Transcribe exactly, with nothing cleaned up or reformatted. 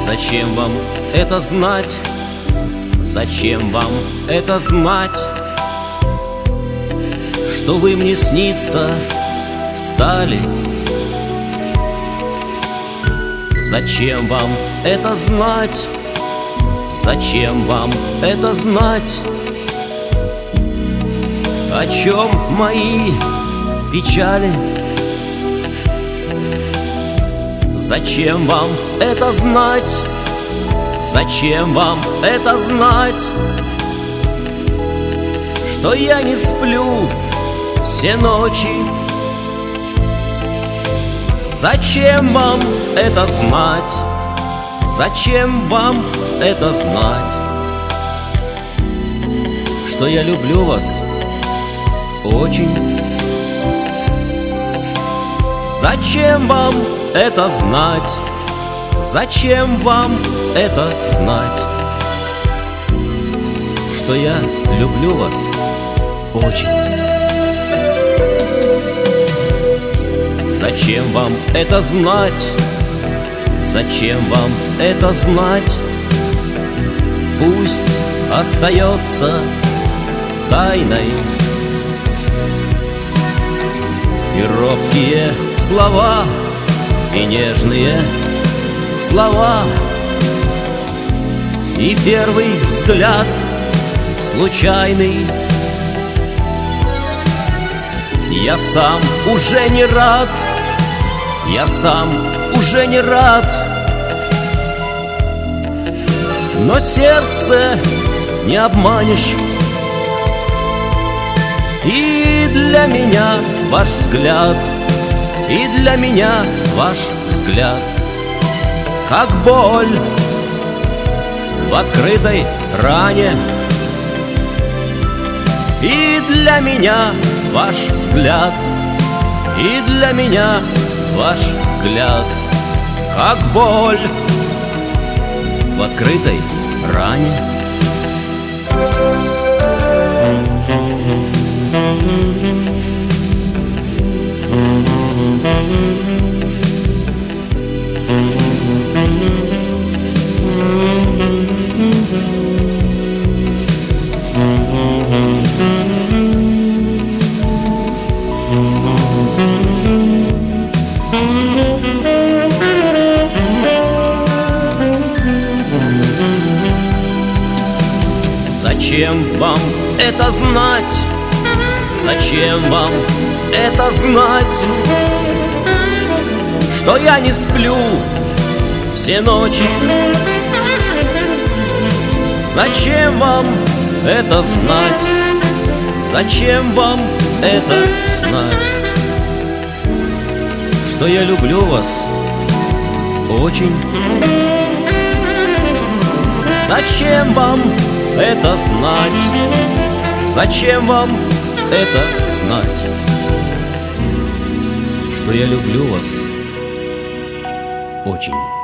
Зачем вам это знать? Зачем вам это знать? Что вы мне сниться стали? Зачем вам это знать? Зачем вам это знать? О чем мои печали? Зачем вам это знать? Зачем вам это знать? Что я не сплю все ночи? Зачем вам это знать? Зачем вам это знать? Что я люблю вас очень. Зачем вам это знать? Зачем вам это знать? Что я люблю вас очень. Зачем вам это знать? Зачем вам это знать? Пусть остается тайной. И робкие слова, и нежные слова, и первый взгляд случайный. Я сам уже не рад, я сам уже не рад, но сердце не обманешь. И для меня ваш взгляд, и для меня ваш взгляд, как боль в открытой ране. И для меня ваш взгляд, и для меня ваш взгляд, как боль в открытой ране. Зачем вам это знать? Зачем вам это знать? Что я не сплю все ночи? Зачем вам это знать? Зачем вам это знать? Что я люблю вас очень. Зачем вам это знать? Зачем вам это знать? Что я люблю вас очень.